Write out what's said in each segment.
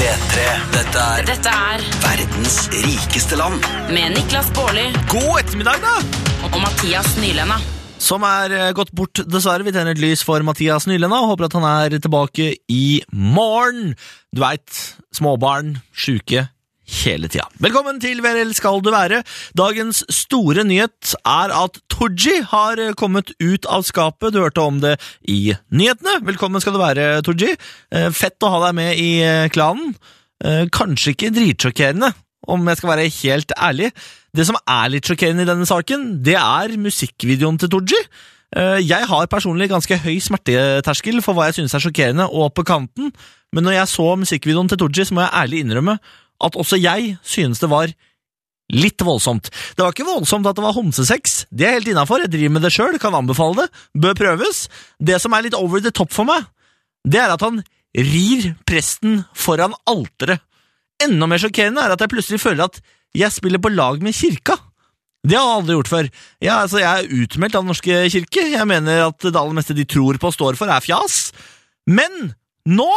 P3. Dette er verdens rikeste land. Med Niklas Baarli God ettermiddag da! og Mathias Nylenda. Som gått bort, dessverre. Vi tenner et lys for Mathias Nylenda og håper at han tilbake i morgen. Du vet, småbarn, syke, hele tida. Velkommen til Vel skal du være. Dagens store nyhet at Tooji har kommet ut av skapet. Du hørte om det i nyhetene. Velkommen skal du være, Tooji. Fett å ha deg med i klanen. Kanskje ikke dritsjokkerende, om jeg skal være helt ærlig. Det som litt sjokkerende i denne saken, det musikkvideoen til Tooji. Jeg har personlig ganske høy smerteterskel for hva jeg synes sjokkerende og på kanten, men når jeg så musikkvideoen til Tooji, så må jeg ærlig innrømme at også jeg synes det var litt voldsomt. Det var ikke voldsomt at det var homsesex, det helt innenfor, jeg driver med det selv, kan anbefale det, bør prøves. Det som litt over the top for meg, det at han rir presten foran alteret. Enda mer sjokkerende at jeg plutselig føler at jeg spiller på lag med kirka. Det har jeg aldri gjort før. Jeg utmeldt av den norske kirke, jeg mener at det aller meste de tror på og står for fjas. Men nå,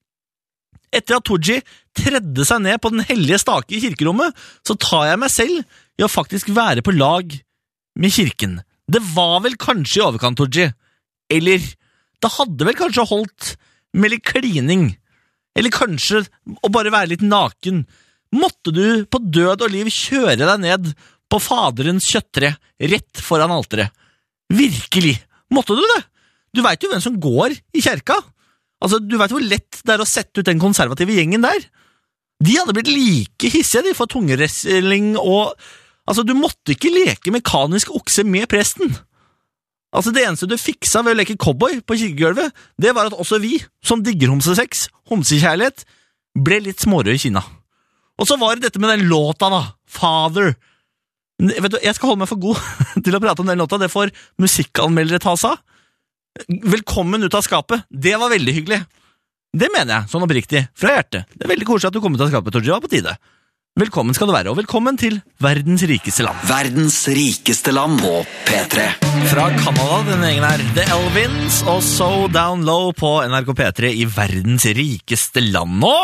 etter at Tooji tredde seg ned på den hellige stake i kirkerommet, så tar jeg meg selv i å faktisk være på lag med kirken. Det var vel kanskje i overkant, Tooji. Eller, det hadde vel kanskje holdt med litt klining. Eller kanskje å bare være litt naken. Måtte du på død og liv kjøre deg ned på faderens kjøttre rett foran alteret? Virkelig. Måtte du det? Du vet jo hvem som går i kjerka. Altså, du vet hvor lett det å sette ut den konservative gjengen der. De hadde blitt like hissige, de for tungeresling og... Altså, du måtte ikke leke mekanisk okse med presten. Altså, det eneste du fiksa ved å leke cowboy på kirkegulvet, det var at også vi, som digger homsesex, homsekjærlighet, ble litt smårøde i kinna. Og så var det dette med den låta da, Father. Vet du, jeg skal holde meg for god til å prate om den låta, det får musikkanmeldere ta seg. Velkommen ut av skapet, det var veldig hyggelig. Det mener jeg, sånn oppriktig, fra hjertet. Det veldig koselig at du kom ut av skapet, Tooji, var på tide. Velkommen skal du være, og velkommen til verdens rikeste land. Verdens rikeste land på P3. Fra Canada, denne gjengen her, The Elvins og So Down Low på NRK P3 i verdens rikeste land nå.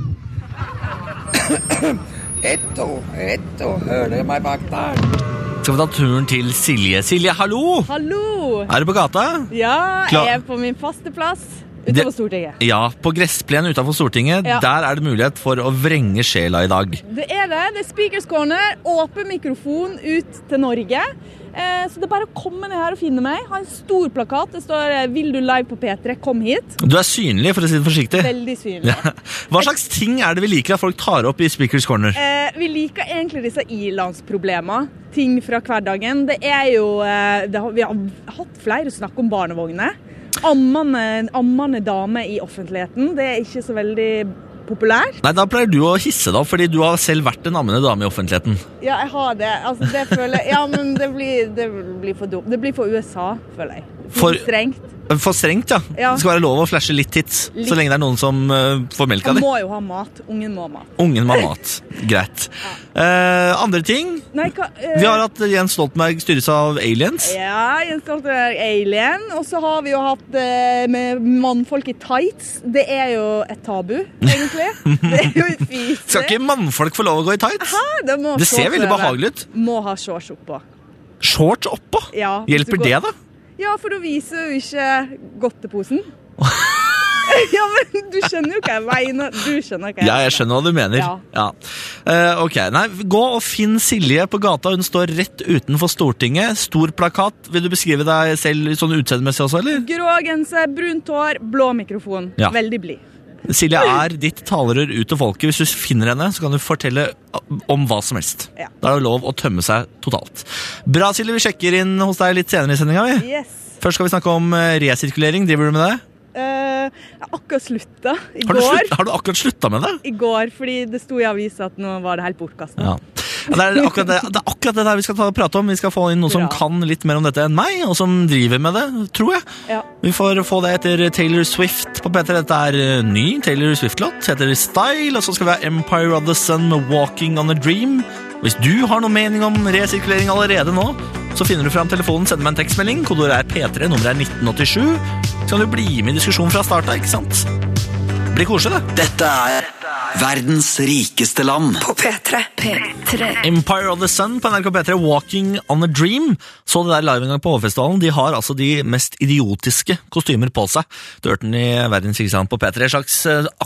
Etto, hører dere meg bak der? Skal vi ta turen til Silje. Silje, hallo! Hallo! Du på gata? Ja, Klar. jeg på min faste plass utenfor Stortinget. Ja, på gressplenen utenfor Stortinget, Ja. Der det mulighet for å vrenge sjela i dag. Det er Speakers Corner, åpen mikrofon ut til Norge. Så det er bare å komme ned her og finne meg. Ha en stor plakat, det står «Vil du live på P3, kom hit». Du synlig, for å si det forsiktig. Veldig synlig. Ja. Hva slags ting det vi liker at folk tar opp i Speakers Corner? Vi liker egentlig disse ilandsproblemer, ting fra hverdagen. Det jo, vi har hatt flere snakk om barnevogner. Ammende dame i offentligheten, det ikke så veldig populær. Nei, da pleier du å hisse deg opp, fordi du har selv vært en ammende dame i offentligheten. Ja, jeg har det. Altså, det føler jeg... Ja, men det blir for dumt. Det blir for USA, føler jeg. For strengt. For strengt, ja. Det skal være lov å flashe litt tits, så lenge det noen som får melk av det. Han må jo ha mat. Ungen må ha mat. Ungen må ha mat. Greit. Andre ting? Nei, vi har hatt Jens Stoltenberg styres av aliens. Ja, Jens Stoltenberg alien. Og så har vi jo hatt med mannfolk i tights. Det jo et tabu, egentlig. Det jo et fys. Skal ikke mannfolk få lov å gå i tights? Det ser veldig behagelig ut. Må ha shorts oppå. Shorts oppå? Ja. Hjelper det da? Ja, for da viser jo ikke godteposen. Ja, men du skjønner jo hva jeg mener. Du skjønner hva jeg mener. Ja, jeg skjønner hva du mener. Ja. Ok, nei, gå og finn Silje på gata. Hun står rett utenfor Stortinget. Stor plakat. Vil du beskrive deg selv sånn utseendemessig også, eller? Grå genser, brunt hår, blå mikrofon. Ja. Veldig blid. Silje ditt talerør ut til folket. Hvis du finner henne, så kan du fortelle om hva som helst. Ja. Da det lov å tømme seg totalt. Bra, Silje, vi sjekker inn hos deg litt senere i sendingen. Yes. Først skal vi snakke om resirkulering. Driver du med det? Jeg har akkurat sluttet i går. Har du akkurat sluttet med det? I går, fordi det sto i avisen at nå var det helt bortkastet. Ja. Det akkurat det der vi skal prate om. Vi skal få inn noen som kan litt mer om dette enn meg, og som driver med det, tror jeg. Ja. Vi får få det etter Taylor Swift på P3. Dette ny Taylor Swift-låt. Heter Style, og så skal vi ha Empire of the Sun med Walking on a Dream. Hvis du har noen mening om resirkulering allerede nå, så finner du frem telefonen, sender meg en tekstmelding. Kodeordet P3, nummeret 1987. Så kan du bli med i diskusjonen fra starten, ikke sant? blir koselig det. Dette er verdens rikeste land. På P3. Empire of the Sun på NRK P3, Walking on a Dream. Så det der live en gang på Hovfestivalen. De har altså de mest idiotiske kostymer på seg. Du hørte den i verdens rikeste land på P3. Et slags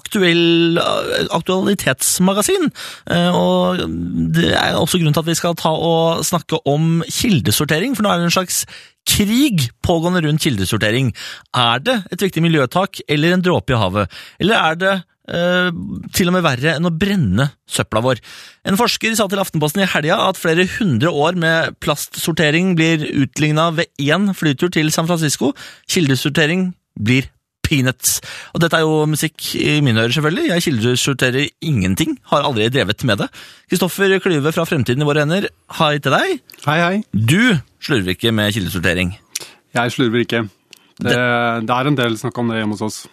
aktualitetsmagasin. Og det er også grunnen til at vi skal ta og snakke om kildesortering, for nå er det en slags krig pågående rundt kildesortering. Er det et viktig miljøtak eller en dråpe i havet? Eller er det til og med verre enn å brenne søpla vår? En forsker sa til Aftenposten i helga at flere 100 år med plastsortering blir utlignet ved én flytur til San Francisco. Kildesortering blir peanuts. Og dette er jo musikk i mine ører selvfølgelig. Jeg kildesorterer ingenting, har aldri drevet med det. Kristoffer Klyve fra Fremtiden i våre hender, hei til deg. Hei. Du slurver ikke med kildesortering. Jeg slurver ikke. Det er en del snakk om det hjemme hos oss.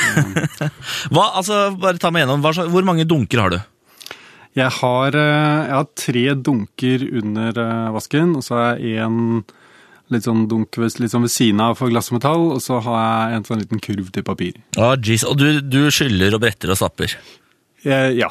Bare ta meg gjennom, hvor mange dunker har du? Jeg har 3 dunker under vasken, og så har jeg en litt sånn dunk litt sånn ved siden av for glass og metall, og så har jeg en sånn liten kurv til papir. Jeez, og du skyller og bretter og stapper? Ja.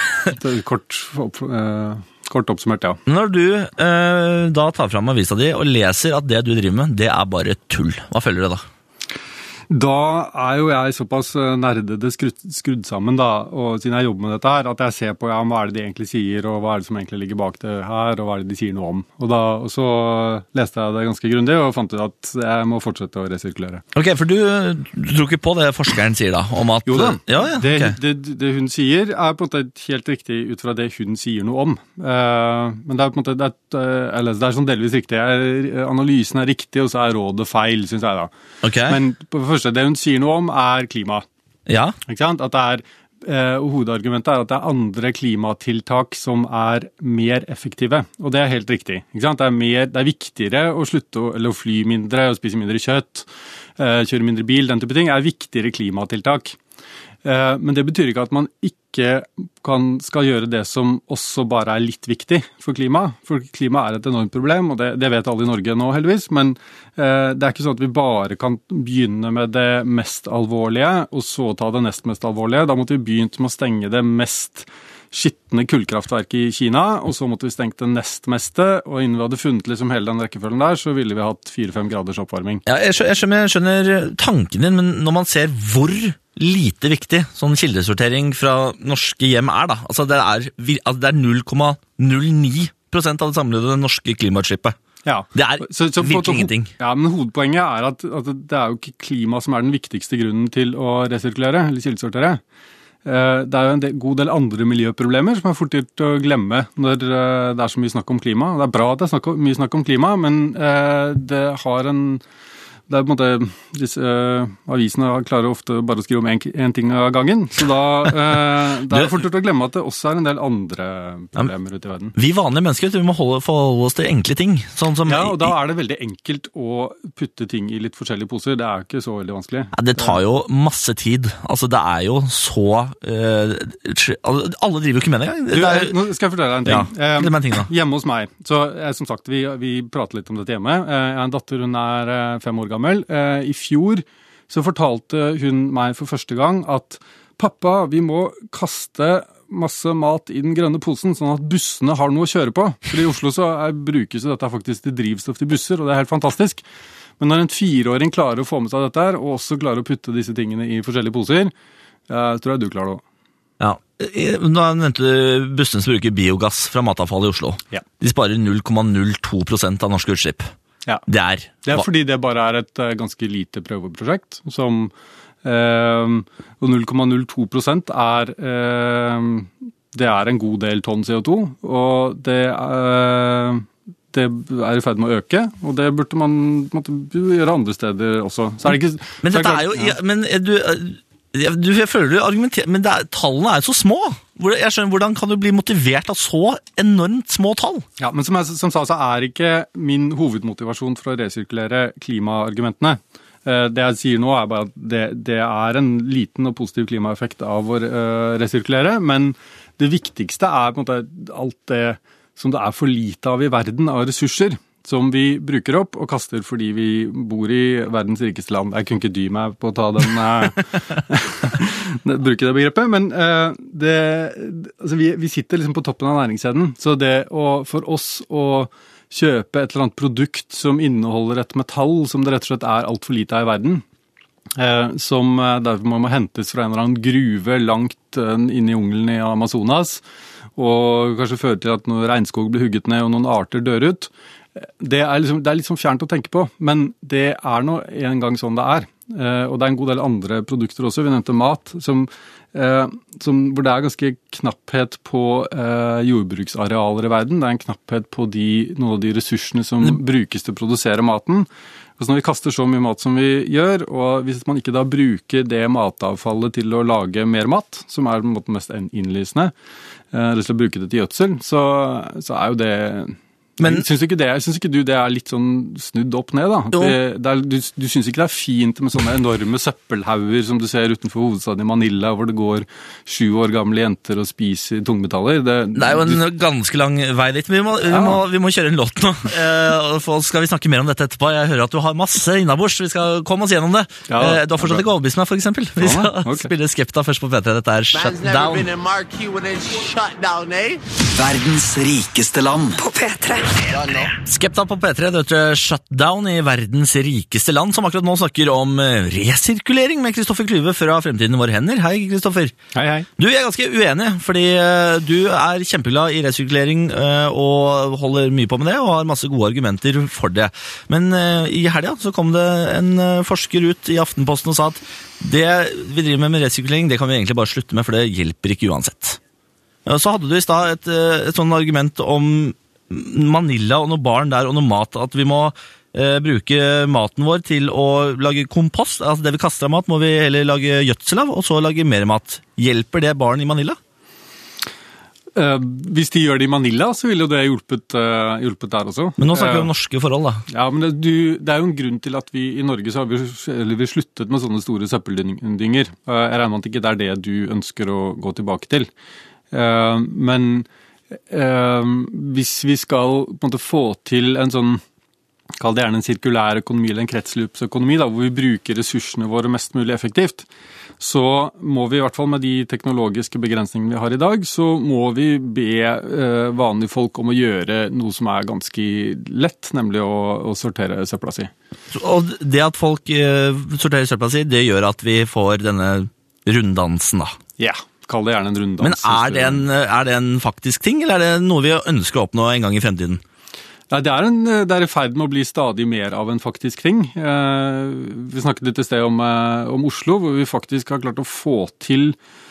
Kort oppsummert, ja. Når du da tar fram avisa di og leser at det du driver med, det er bare tull, hva føler du da? Da er jo jeg såpass nerdede skrudd sammen da, og siden jeg jobber med dette her, at jeg ser på hva er det de egentlig sier, og hva er det som egentlig ligger bak det her, og hva er det de sier noe om. Og så leste jeg det ganske grundig, og fant ut at jeg må fortsette å resirkulere. Ok, for du tror ikke på det forskeren sier da, om at... Jo da, okay. det hun sier er på en måte helt riktig ut fra det hun sier noe om. Men det er på en måte, det er sånn delvis riktig. Analysen er riktig, og så er rådet feil, synes jeg da. Okay. Men på første, det hun sier noe om er klima. Ja. Ikke sant? At det er, hovedargumentet er at det er andre klimatiltak som er mer effektive. Og det er helt riktig. Ikke sant? Det er viktigere å slutte å fly mindre, å spise mindre kjøtt, kjøre mindre bil, den type ting, er viktigere klimatiltak. Men det betyr ikke at man ikke skal gjøre det som også bare er litt viktig for klima. For klima er et enormt problem, og det vet alle i Norge nå heldigvis, men det er ikke sånn at vi bare kan begynne med det mest alvorlige, og så ta det nest mest alvorlige. Da måtte vi begynt med å stenge det mest skittende kullkraftverket i Kina, og så måtte vi stengt det nest meste, og innen vi hadde funnet liksom hele den rekkefølgen der, så ville vi hatt 4-5 graders oppvarming. Ja, jeg skjønner tanken din, men når man ser hvor lite viktig sånn kildesortering fra norske hjem er da, altså det er 0,09% av det samlede norske klimautslippet. Ja. Det er virkelig ingenting. Ja, men hovedpoenget er at det er jo ikke klima som er den viktigste grunnen til å resirkulere, eller kildesortere. Det er jo en god del andre miljøproblemer som er fort gjort å glemme når det er så mye snakk om klima. Det er bra at det er mye snakk om klima, men det er på en måte, disse avisene klarer ofte bare å skrive om en ting av gangen, så da er det fort gjort å glemme at det også er en del andre problemer ute i verden. Vi vanlige mennesker, vi må forholde oss til enkle ting. Sånn som, ja, og da er det veldig enkelt å putte ting i litt forskjellige poser. Det er ikke så veldig vanskelig. Ja, det tar jo masse tid. Altså, det er jo så... alle driver jo ikke med det. Nå skal jeg fortelle deg en ting. Ja, det er en ting da. Hjemme hos meg, så som sagt, vi prater litt om dette hjemme. Jeg har en datter, hun er 5 år gammel. I fjor så fortalte hun meg for første gang at pappa, vi må kaste masse mat i den grønne posen, sånn at bussene har noe å kjøre på. For i Oslo så brukes dette faktisk til drivstoff til busser, og det er helt fantastisk. Men når en 4-åring klarer å få med seg dette her, og også klarer å putte disse tingene i forskjellige poser, tror jeg du klarer det også. Ja, da nevnte du bussene som bruker biogass fra matavfall i Oslo. Ja. De sparer 0,02% av norske utslipp. Ja. Det er fordi det bare er et ganske lite prøveprosjekt, som og 0,02% det er en god del tonn CO2, og det er i ferd med å øke, og det burde man gjøre andre steder også. Så er det ikke, men dette er jo... Ja, men jeg føler du argumenterer, men tallene er så små. Jeg skjønner, hvordan kan du bli motivert av så enormt små tall? Ja, men som sa, så er ikke min hovedmotivasjon for å resirkulere klimaargumentene. Det jeg sier nå er bare at det er en liten og positiv klimaeffekt av å resirkulere, men det viktigste er på en måte alt det som det er for lite av i verden av ressurser. som vi bruker opp og kaster fordi vi bor i verdens rikeste land. Jeg kunne ikke dy meg på å ta den, bruke det begrepet, men altså vi sitter liksom på toppen av næringskjeden, så for oss å kjøpe et eller annet produkt som inneholder et metall som det rett og slett alt for lite av i verden, som derfor må hentes fra en eller annen gruve langt inn i jungelen i Amazonas, og kanskje føre til at noen regnskog blir hugget ned og noen arter dør ut. Det er litt sånn fjernt å tenke på, men det nå en gang sånn det er. Og det en god del andre produkter også, vi nevnte mat, hvor det ganske knapphet på jordbruksarealer i verden. Det en knapphet på noen av de ressursene som brukes til å produsere maten. Og så når vi kaster så mye mat som vi gjør, og hvis man ikke da bruker det matavfallet til å lage mer mat, som på en måte mest innlysende, eller til å bruke det til gjødsel, så jo det... Men syns ikke du det litt sånn snudd opp ned, da? Du syns ikke det fint med sånne enorme søppelhauger som du ser utenfor hovedstaden i Manila, hvor det går 7 år gamle jenter og spiser tungmetaller? Det jo en ganske lang vei dit. Vi må kjøre en låt nå. Skal vi snakke mer om dette etterpå? Jeg hører at du har masse innabors. Vi skal komme oss gjennom det. Du har fortsatt ikke overbevist meg, for eksempel. Vi skal spille Skepta først på P3. Dette Shut Down. Verdens rikeste land på P3. Skepta på P3, det heter Shut Down i verdens rikeste land, som akkurat nå snakker om resirkulering med Kristoffer Klyve fra Fremtiden i våre hender. Hei, Kristoffer. Hei. Du er ganske uenig, fordi du kjempeglad i resirkulering og holder mye på med det, og har masse gode argumenter for det. Men i helgen så kom det en forsker ut i Aftenposten og sa at det vi driver med resirkulering, det kan vi egentlig bare slutte med, for det hjelper ikke uansett. Så hadde du i sted et sånn argument om Manila og noe barn der og noe mat, at vi må bruke maten vår til å lage kompost, altså det vi kaster av mat må vi heller lage gjødsel av, og så lage mer mat. Hjelper det barn i Manila? Hvis de gjør det i Manila, så vil jo det hjulpet der også. Men nå snakker vi om norske forhold, da. Ja, men det jo en grunn til at vi i Norge så har vi sluttet med sånne store søppeldynger. Jeg regner med at ikke det det du ønsker å gå tilbake til. Men hvis vi skal på en måte få til en sånn, kall det gjerne en sirkulær økonomi eller en kretsløpsøkonomi, da, hvor vi bruker ressursene våre mest mulig effektivt, så må vi i hvert fall med de teknologiske begrensningene vi har i dag, så må vi be vanlige folk om å gjøre noe som ganske lett, nemlig å sortere søpla si. Og det at folk sorterer søpla si, det gjør at vi får denne runddansen, da? Ja. Kall det gjerne en runddans. Men det en faktisk ting, eller det noe vi ønsker å oppnå en gang i fremtiden? Nei, det i ferd med å bli stadig mer av en faktisk ting. Vi snakket litt i sted om Oslo, hvor vi faktisk har klart å få til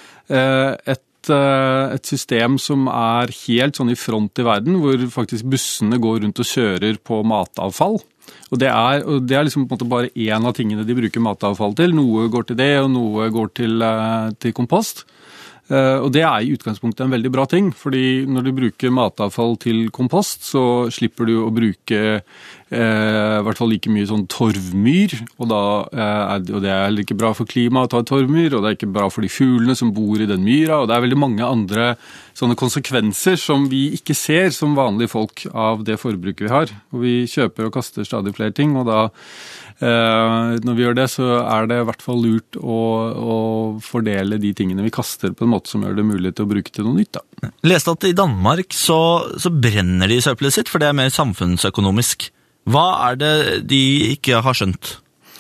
et system som helt sånn i front i verden, hvor faktisk bussene går rundt og kjører på matavfall. Og det liksom på en måte bare en av tingene de bruker matavfall til. Noe går til det, og noe går til kompost. Og det i utgangspunktet en veldig bra ting, fordi når du bruker matavfall til kompost, så slipper du å bruke i hvert fall like mye sånn torvmyr, og det heller ikke bra for klimaet å ta torvmyr, og det ikke bra for de fuglene som bor i den myra, og det veldig mange andre sånne konsekvenser som vi ikke ser som vanlige folk av det forbruket vi har. Og vi kjøper og kaster stadig flere ting, og da når vi gjør det, så det i hvert fall lurt å fordele de tingene vi kaster på en måte som gjør det mulig til å bruke til noe nytt. Da. Leste at i Danmark så brenner de søppelet sitt, for det mer samfunnsøkonomisk. Hva det de ikke har skjønt?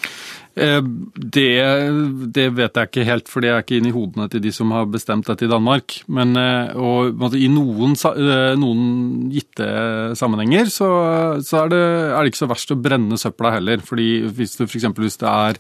Det vet jeg ikke helt, for det ikke inne i hodene til de som har bestemt dette i Danmark. Men i noen gitte sammenhenger så det ikke så verst å brenne søpla heller. Fordi hvis det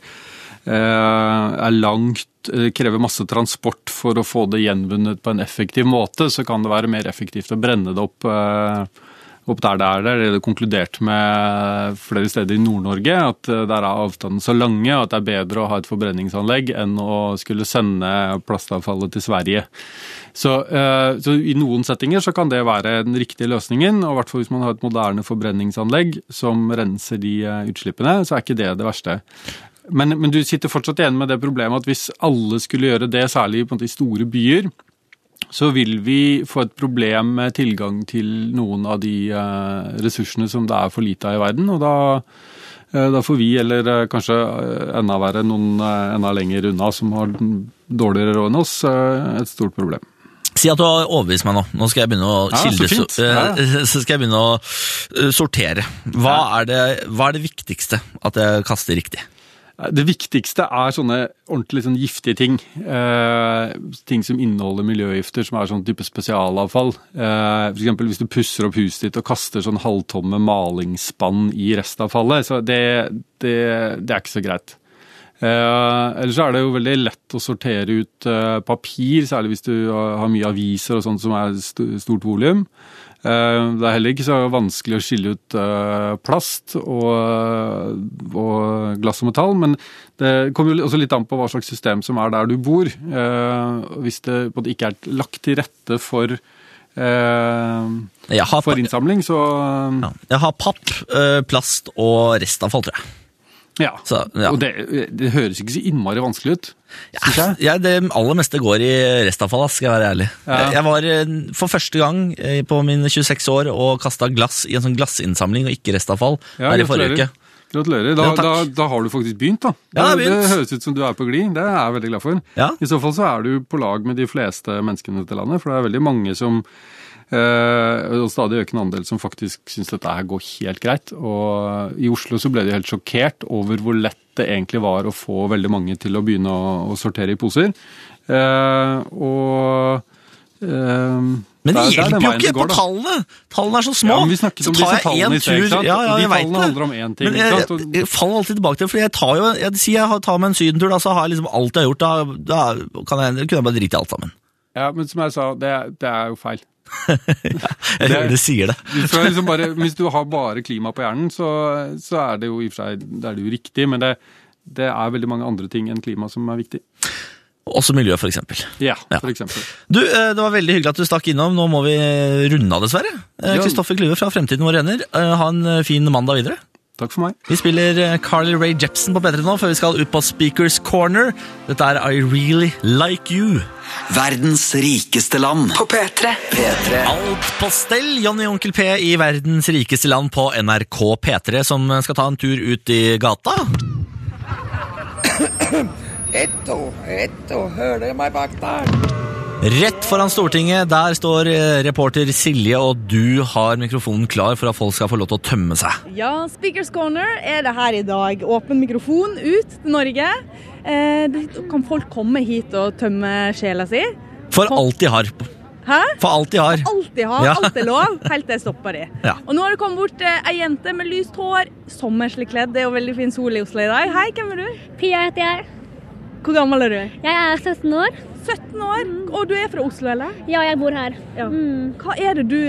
langt, krever masse transport for å få det gjenvunnet på en effektiv måte, så kan det være mer effektivt å brenne det opp der det konkludert med flere steder i Nord-Norge, at der avstanden så lange, at det bedre å ha et forbrenningsanlegg enn å skulle sende plastavfallet til Sverige. Så i noen settinger så kan det være den riktige løsningen, og i hvert fall hvis man har et moderne forbrenningsanlegg som renser de utslippene, så ikke det verste. Men du sitter fortsatt igjen med det problemet at hvis alle skulle gjøre det, særlig på de store byer, så vil vi få et problem med tilgang til noen av de ressursene som det for lite av i verden, og da får vi, eller kanskje enda verre, noen enda lenger unna som har dårligere råd enn oss, et stort problem. Si at du har overbevist meg nå. Nå skal jeg begynne å så skal jeg begynne å sortere. Hva er det viktigste at jeg kaster riktig? Det viktigste sånne ordentlig sånn giftige ting. Ting som inneholder miljøgifter, som sånn type spesialavfall. For eksempel hvis du pusser opp huset ditt og kaster sånn halvtomme malingsspann i restavfallet, så det ikke så greit. Ellers så det jo veldig lett å sortere ut papir, særlig hvis du har mye aviser og sånt som stort volum. Det heller ikke så vanskelig å skille ut plast og glass og metall, men det kommer jo også litt an på hva slags system som der du bor. Hvis det ikke lagt til rette for innsamling, så... Ja, jeg har papp, plast og restavfall, tror jeg. Ja, og det høres ikke så innmari vanskelig ut, synes jeg. Ja, det aller meste går i restavfall, skal jeg være ærlig. Ja. Jeg var for første gang på mine 26 år og kastet glass i en sånn glassinnsamling og ikke restavfall i forrige uke. Gratulerer. Da har du faktisk begynt, da. Ja, det høres ut som du på glid. Det jeg veldig glad for. Ja. I så fall så du på lag med de fleste menneskene til landet, for det veldig mange som og stadig økende andel som faktisk synes dette her går helt greit. Og i Oslo så ble de helt sjokkert over hvor lett det egentlig var å få veldig mange til å begynne å sortere i poser. Men det hjelper jo ikke på tallene! Tallene så små. Ja, men vi snakket om disse tallene i sted, ikke sant? Ja, de tallene handler om en ting, ikke sant? Men jeg faller alltid tilbake til, for jeg tar meg en sydentur, da, så har jeg liksom alt jeg har gjort, da kunne jeg bare drite i alt sammen. Ja, men som jeg sa, det jo feil. Jeg hører det sier det. Liksom hvis du har bare klima på hjernen, så det jo i og for seg det jo riktig, men det veldig mange andre ting enn klima som viktig. Også miljø, for eksempel. Ja, for eksempel. Du, det var veldig hyggelig at du stakk innom. Nå må vi runde av, dessverre. Kristoffer Klyve fra Fremtiden vår renner. Ha en fin mandag videre. Takk for meg. Vi spiller Carly Rae Jepsen på P3 nå, før vi skal ut på Speakers Corner. Dette I Really Like You. Verdens rikeste land på P3. Alt på stell, Johnny Onkel P i Verdens rikeste land på NRK P3, som skal ta en tur ut i gata. Hører dere meg bak der? Rett foran Stortinget, der står reporter Silje, og du har mikrofonen klar for at folk skal få lov til å tømme seg. Ja, Speakers Corner det her i dag. Åpen mikrofon ut til Norge. Kan folk komme hit og tømme sjela si? For alt de har. Hæ? For alt de har. Alt de har, alt lov, helt til jeg stopper de. Ja. Og nå har det kommet bort ei jente med lyst hår, sommerslig kledd. Det jo veldig fin sol i Oslo i dag. Hei, hvem du? Pia heter jeg. Hvor gammel du? Jeg 17 år. 17 år? Og du fra Oslo, eller? Ja, jeg bor her. Ja. Hva det du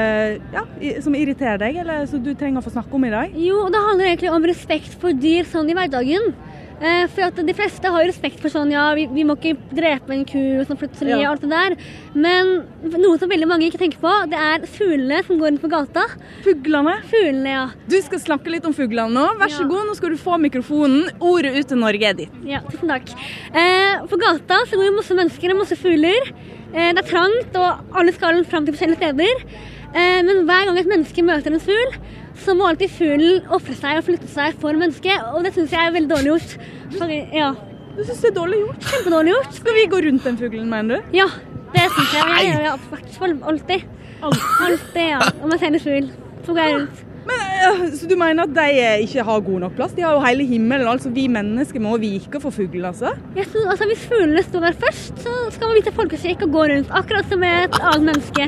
som irriterer deg, eller som du trenger å få snakke om i dag? Jo, det handler egentlig om respekt for dyr sånn i hverdagen. For at de fleste har respekt for sånn, ja, vi må ikke drepe en ku sånn plutselig, og alt det der. Men noe som veldig mange ikke tenker på, det fuglene som går inn på gata. Fuglene? Fuglene, ja. Du skal snakke litt om fuglene nå. Vær så god, nå skal du få mikrofonen. Ordet ut til Norge ditt. Ja, tusen takk. På gata så går det masse mennesker og masse fugler. Det trangt, og alle skal frem til forskjellige steder. Men hver gang et menneske møter en fugl, så må alltid fuglen offre seg og flytte seg for mennesket, og det synes jeg veldig dårlig gjort. Ja. Du synes det dårlig gjort? Kjempedårlig gjort. Skal vi gå rundt den fuglen, mener du? Ja, det synes jeg. Jeg gjør i hvert fall alltid. Alltid, ja. Om jeg ser en fugl, så går jeg rundt. Men, så du mener at de ikke har god nok plass? De har jo hele himmelen, altså vi mennesker må vike for fuglen, altså? Jeg synes, altså hvis fuglene står der først, så skal man vite folkeskikk og gå rundt, akkurat som et annet menneske.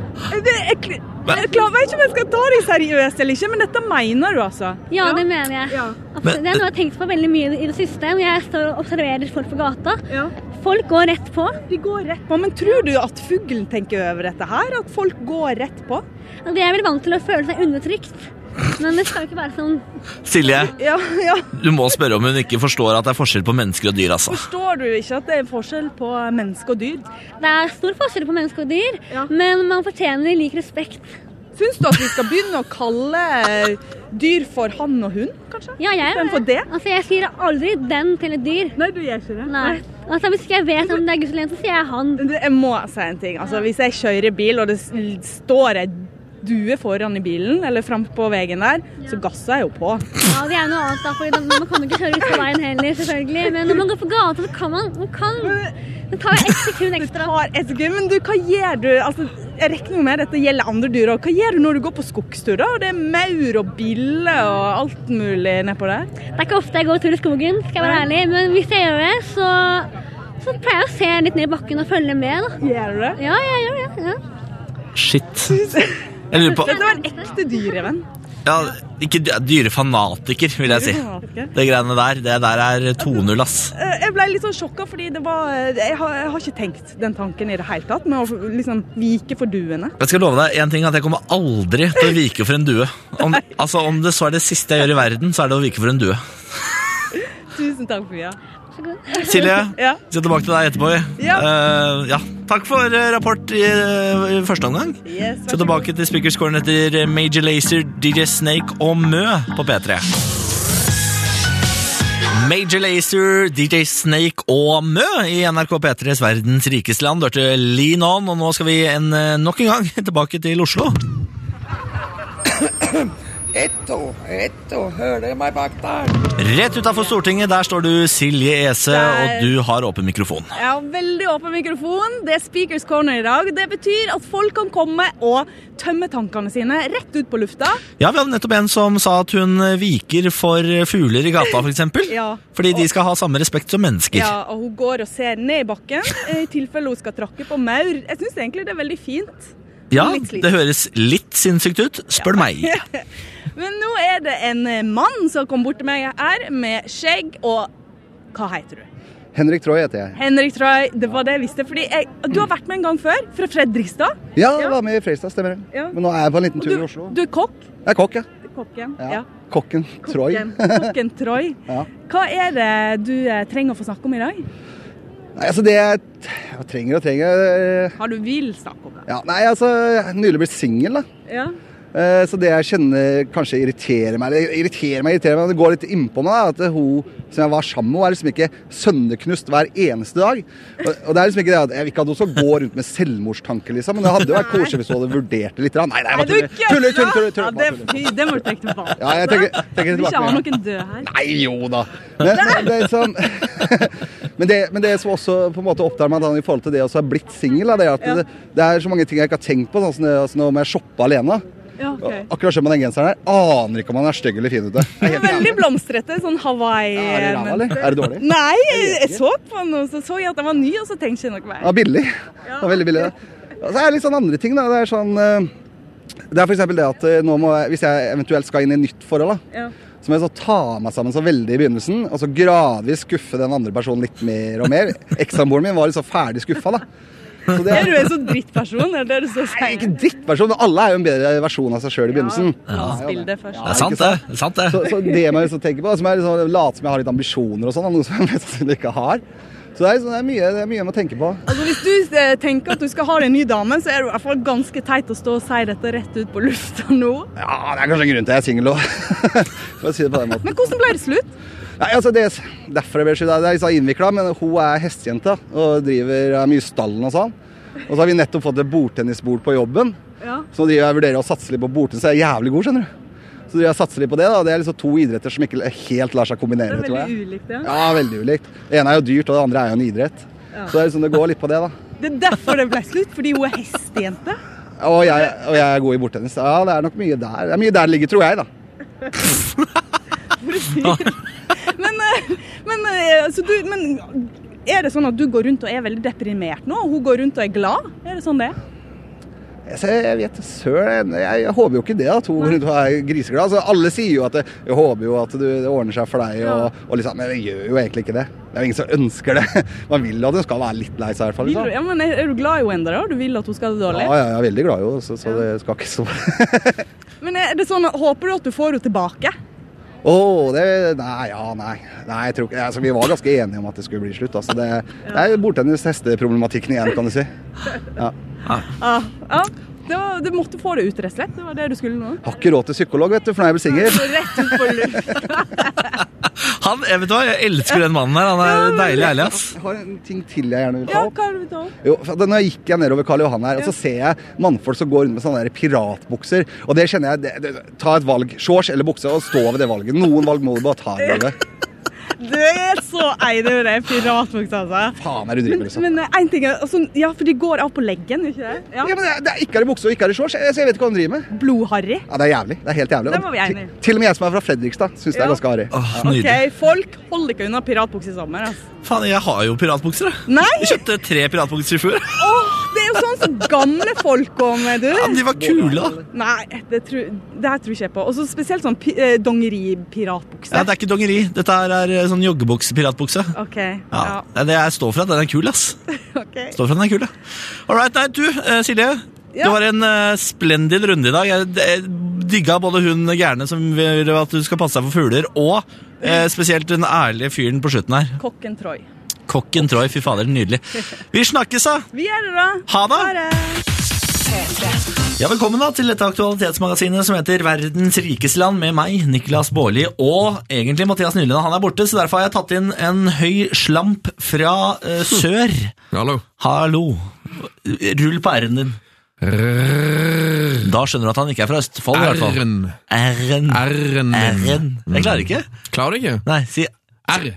Jeg klarer ikke om jeg skal ta det seriøst eller ikke, men dette mener du altså? Ja, det mener jeg. Ja. Det noe jeg har tenkt på veldig mye i det siste, når jeg står og observerer folk på gata. Ja. Folk går rett på. De går rett på, men tror du at fuglen tenker over dette her? At folk går rett på? De vel vant til å føle seg undertrykt, men det skal jo ikke være sånn. Silje, ja. Du må spørre om hun ikke forstår at det forskjell på mennesker og dyr, altså. Forstår du ikke at det forskjell på mennesker og dyr? Det stor forskjell på mennesker og dyr, men man fortjener lik respekt. Syns du at vi skal begynne å kalle dyr for han og hun, kanskje? Ja, jeg gjør det. For det? Altså, jeg sier aldri den til et dyr. Nei, du gjør ikke det. Nei. Altså, hvis ikke jeg vet om det er Gustav Lehn, så sier jeg han. Jeg må si en ting. Altså, hvis jeg kjører bil, og det står en due foran i bilen, eller frem på veien der, så gasser jeg jo på. Ja, det er noe annet da, for man kan jo ikke kjøre ut på veien heller, selvfølgelig. Men når man går på gata, så kan man det tar 1 sekund ekstra. Det tar 1 sekund, men du, hva gjør du? Altså, jeg regner jo med dette gjelder andre dyr, og hva gjør du når du går på skogsturer? Det er maur og bille og alt mulig nedpå der. Det er ikke ofte jeg går tur i skogen, skal jeg være ærlig, men hvis jeg gjør det, så pleier jeg å se litt ned i bakken og følge med, da. Gjør du det? Ja, jeg gjør det, ja. Shit. Jeg lurer på... Dette var en ekte dyrevenn. Ja, ikke dyrefanatiker, vil jeg si. Det greiene der, det der er 2-0, ass. Jeg ble litt sånn sjokket, fordi det var... Jeg har ikke tenkt den tanken i det hele tatt, med å liksom vike for duene. Jeg skal love deg en ting, at jeg kommer aldri til å vike for en due. Om det så er det siste jeg gjør i verden, så er det å vike for en due. Tusen takk, Fia. Silje, se tilbake til deg etterpå. Ja. Takk for rapport i første omgang. Se tilbake til Speakerscoren etter Major Lazer, DJ Snake og Mø på P3. Major Lazer, DJ Snake og Mø i NRK P3s verdens rikeste land. Hørte Lean On, og nå skal vi nok en gang tilbake til Oslo. Etto, hører dere meg bak der? Rett utenfor Stortinget, der står du, Silje Ese, og du har åpen mikrofon. Ja, veldig åpen mikrofon. Det er Speakers Corner i dag. Det betyr at folk kan komme og tømme tankene sine rett ut på lufta. Ja, vi hadde nettopp en som sa at hun viker for fugler i gata, for eksempel. Ja. Fordi de skal ha samme respekt som mennesker. Ja, og hun går og ser ned i bakken, i tilfelle hun skal trakke på maur. Jeg synes egentlig det er veldig fint. Ja, det høres litt sinnssykt ut, spør meg. Men nå er det en mann som kom bort til meg her med skjegg og... Hva heter du? Henrik Troy heter jeg. Henrik Troy, det var det jeg visste. Fordi du har vært med en gang før, fra Fredrikstad? Ja, jeg var med i Fredrikstad, stemmer det. Ja. Men nå er jeg på en liten tur i Oslo. Du er kokk? Jeg er kokk, ja. Kokken, ja. Kokken Troy. Kokken Troy. Ja. Hva er det du trenger å få snakke om i dag? Nei, altså det jeg trenger Har du vil snakke om det? Ja, nei, altså, jeg har nylig blitt single, da. Ja. Så det jeg kjenner kanskje irriterer meg, men det går litt innpå meg, at hun som jeg var sammen med, er liksom ikke sønderknust hver eneste dag. Og det er liksom ikke det at jeg vil ikke at hun skal gå rundt med selvmordstanker, liksom, men det hadde jo vært koselig hvis hun hadde vurdert det litt. Nei, tuller. Ja, det må du trekke tilbake. Ja, jeg tenker tilbake. Du vil ikke ha noen død her. Nei, jo da. Men det er sånn... Men det som også på en måte opptar meg i forhold til det å ha blitt single, det er at det er så mange ting jeg ikke har tenkt på, sånn som om jeg shopper alene. Ja, okay. Akkurat som med den genseren her, aner ikke om han er stygg eller fin ute. Det er veldig blomstrete, sånn Hawaii. Ja, er det ræva, eller? Er det dårlig? Nei, jeg så på den, og så jeg at den var ny, og så tenkte jeg noe mer. Ja, billig. Det var veldig billig det. Og så er det litt sånn andre ting da, det er sånn... Det er for eksempel det at nå hvis jeg eventuelt skal inn i nytt forhold da, så må jeg så ta meg sammen så veldig i begynnelsen, og så gradvis skuffe den andre personen litt mer og mer. Ekstramoren min var litt så ferdig skuffet da. Så er du en sånn drittperson, er det du så sier? Nei, ikke drittperson, men alle er jo en bedre versjon av seg selv i begynnelsen. Ja, spill det først. Det er sant det. Så det må jeg så tenke på, som er liksom, late som jeg har litt ambisjoner og sånn, noe som jeg mest sannsynlig ikke har. Så det er mye jeg må tenke på. Altså, hvis du tenker at du skal ha en ny dame, så er det i hvert fall ganske teit å stå og si dette rett ut på lufta nå. Ja, det er kanskje en grunn til jeg er single også. For å si det på den måten. Men hvordan ble det slutt? Nei, altså derfor jeg ble slutt. Det er liksom innviklet, men hun er hestejente og driver mye stallen og sånn. Og så har vi nettopp fått et bordtennisbord på jobben. Ja. Så nå driver jeg vurderer å satse litt på bordtennis, så jeg er jævlig god, skjønner du. Så driver jeg å satse litt på det da, og det er liksom 2 idretter som ikke helt lar seg kombinere, tror jeg. Det er veldig ulikt, ja. Ja, veldig ulikt. Det ene er jo dyrt, og det andre er jo en idrett. Ja. Så det er liksom, det går litt på det da. Det er derfor det ble slutt, fordi hun er hestejente? Og jeg er god i bordtennis. Ja, det er nok mye der. Det er mye der det ligger, tror jeg da. Men er det sånn at du går rundt og er veldig deprimert nå, og hun går rundt og er glad? Er det sånn det? Jeg vet, søren, jeg håper jo ikke det, at hun går rundt og er griseglad. Altså, alle sier jo at jeg håper jo at det ordner seg for deg, og liksom, men jeg gjør jo egentlig ikke det. Det er jo ingen som ønsker det. Man vil at hun skal være litt lei seg i hvert fall. Liksom. Ja, men er du glad i henne enda da? Du vil at hun skal ha det dårlig? Ja, jeg er veldig glad i henne, så det skal ikke så... Men er det sånn, håper du at du får henne tilbake? Nei, jeg tror ikke, altså, vi var ganske enige om at det skulle bli slutt, altså, det er bordtennis hesteproblematikken igjen, kan du si. Du måtte få det ut rett og slett, det var det du skulle nå. Har ikke råd til psykolog, vet du, for når jeg blir singel. Rett ut på luft. Jeg vet hva, jeg elsker den mannen her. Han er deilig ærlig, ass. Jeg har en ting til jeg gjerne vil ta opp. Hva vil du ta opp? Jo, for nå gikk jeg nedover Karl Johan her, og så ser jeg mannfolk som går rundt med sånne der piratbukser. Og det kjenner jeg, ta et valg, shorts eller bukse, og stå ved det valget. Noen valg må du bare ta i det. Du er så eid over det piratbuksa, altså. Faen er du driver, liksom. Men en ting er, altså, ja, for de går av på leggen, ikke det? Ja, men det er ikke er det bukse og ikke er det shorts, så jeg vet ikke hva de driver med. Blodharry. Ja, det er jævlig, det er helt jævlig. Det må vi enige. Til og med jeg som er fra Fredrikstad, synes det er ganske harry. Ok, folk, hold dere unna piratbukser i sommer, altså. Faen, jeg har jo piratbukser, jeg. Nei! Jeg kjøpte 3 piratbukser i fjor. Det er jo sånn som gamle folk går med, du. Ja, men de var kule, da. Nei, det her tror ikke jeg på. Og så spesielt sånn dongeri-piratbukse. Ja, det er ikke dongeri. Dette her er sånn joggebukse-piratbukse. Ok, ja. Det jeg står for at den er kul, ass. Ok. Står for at den er kul, ja. Alright, nei, du, Silje. Du har en splendid runde i dag. Jeg digga både hun gærne som vil at du skal passe deg for fugler, og spesielt den ærlige fyren på slutten her. Kokken Troy. Kokken Troy, fy fader, nydelig. Vi snakkes da. Vi gjør det da. Ha det. Ha det. Ja, velkommen da til dette aktualitetsmagasinet som heter Verdens rikeste land med meg, Niklas Baarli, og egentlig Mathias Nylund. Han er borte, så derfor har jeg tatt inn en høy slamp fra sør. Hallo. Hallo. Rull på R-en din. Da skjønner du at han ikke er fra Østfold, i hvert fall. R-en. Jeg klarer ikke. Klarer du ikke? Nei, si R.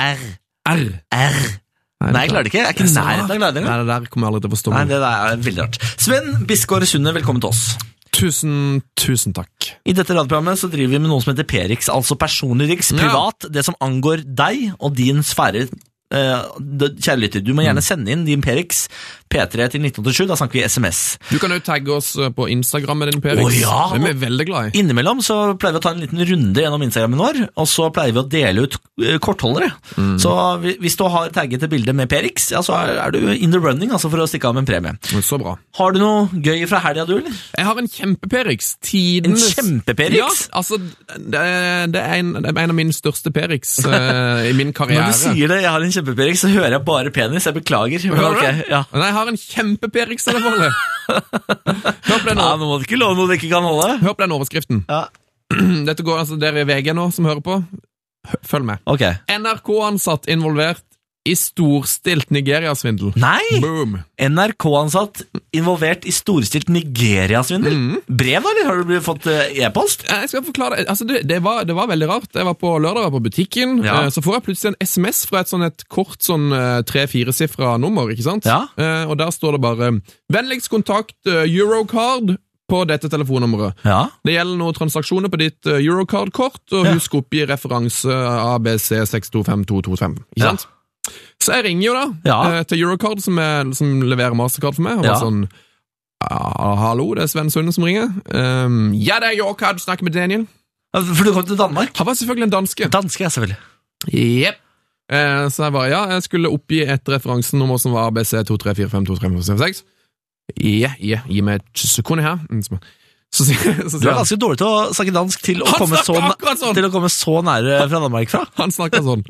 Nei, jeg klarer det ikke. Jeg er ikke nærmere. Nei, det der kommer jeg aldri til å forstå. Nei, det der er veldig rart. Sven Bisgaard Sunde, velkommen til oss. Tusen takk. I dette radioprogrammet så driver vi med noe som heter P-Rix, altså personlig riks, privat, det som angår deg og din sfære. Kjære lytter, du må gjerne sende inn din P-Rix P3 til 1987, da snakker vi SMS. Du kan jo tagge oss på Instagram med din P-Rix. Det er vi veldig glad i. Innimellom så pleier vi å ta en liten runde gjennom Instagramen vår, og så pleier vi å dele ut kortholdere. Så hvis du har tagget et bilde med P-Rix, ja, så er du in the running, altså, for å stikke av med en premie. Så bra. Har du noe gøy fra helga, du, eller? Jeg har en kjempe-P-Rix. En kjempe-P-Rix? Ja, altså, det er en av mine største P-Rix i min karriere. Når du sier det, jeg har en kjempe-P-Rix, så hører jeg bare penis. Jeg beklager. Hører du? Ja. Nei, jeg har en kjempe-P-Rix, Hør på den. Nå må du ikke love noe du ikke kan holde. Hør på den overskriften. Ja. Dette går, altså, dere i VG nå som hører på. Følg med. Okay. NRK-ansatt involvert i storstilt Nigeria-svindel. Nei! Boom. NRK-ansatt involvert i storstilt Nigeria-svindel? Brev, da, eller har du fått e-post? Jeg skal forklare det. Altså, det var veldig rart. Jeg var på lørdag, på butikken, så får jeg plutselig en SMS fra et kort 3-4-siffra nummer, ikke sant? Ja. Og der står det bare «Vennligst kontakt Eurocard på dette telefonnummeret. Ja. Det gjelder noen transaksjoner på ditt Eurocard-kort, og husk oppgi referanse ABC625225. Ikke sant? Så jeg ringer jo da til Eurocard, som leverer Mastercard for meg, og var sånn, hallo, det er Sven Sunde som ringer. Ja, det er Eurocard, snakker med Daniel. For du kom til Danmark? Han var selvfølgelig en danske. Danske, selvfølgelig. Jep. Så jeg bare, jeg skulle oppgi et referansenummer som var ABC23452356. Gi meg et sekund her. Så du er ganske dårlig til å snakke dansk til å komme så nære fra Danmark fra. Han snakker sånn.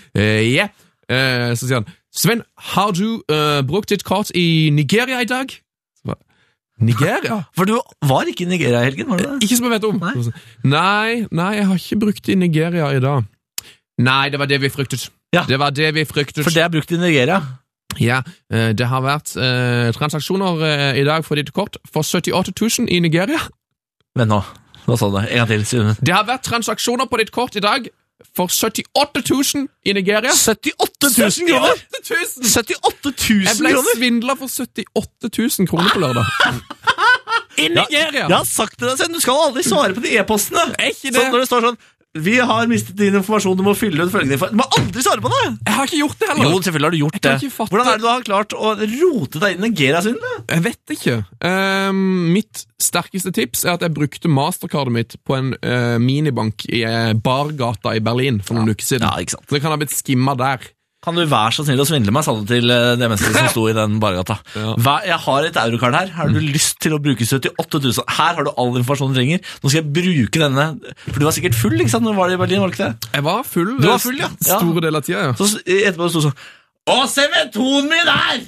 Så sier han, Sven, har du brukt ditt kort i Nigeria i dag? Nigeria? For du var ikke i Nigeria i helgen, var du det? Ikke som jeg vet om. Nei, jeg har ikke brukt i Nigeria i dag. Nei, det var det vi fryktet. Det var det vi fryktet. For det er brukt i Nigeria? Ja, det har vært transaksjoner i dag for ditt kort for 78 000 i Nigeria. Vent nå, hva sa du? En gang til. Det har vært transaksjoner på ditt kort i dag for 78 000 i Nigeria. 78 000 kroner? 78 000 kroner? Jeg ble svindlet for 78 000 kroner på lørdag. I Nigeria! Jeg har sagt til deg, Sven, du skal aldri svare på de e-postene. Ikke det. Sånn når det står sånn, vi har mistet din informasjon, du må fylle ut følgende informasjon. Du må aldri svare på det! Jeg har ikke gjort det heller. Jo, selvfølgelig har du gjort det. Hvordan er det du har klart å rote deg inn i Nigeria-svindelen? Jeg vet ikke. Mitt sterkeste tips er at jeg brukte Mastercardet mitt på en minibank i Bargata i Berlin for noen uker siden. Ja, ikke sant. Så det kan ha blitt skimmet der. Kan du være så snill å svindle meg, sa du til det mennesket som sto i den bargata. Jeg har et eurokart her. Har du lyst til å bruke 78 000? Her har du all informasjonen du trenger. Nå skal jeg bruke denne. For du var sikkert full, ikke sant? Når var det i Berlin, var det ikke det? Jeg var full. Du var full, ja. Store del av tida, ja. Så etterpå sto det sånn, å, se metoden min her!